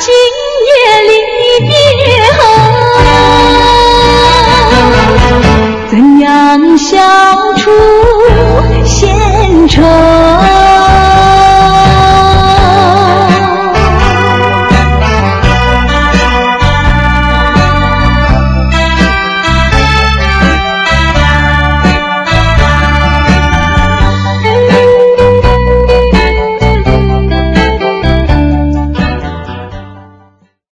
今夜离别后，怎样消除闲愁？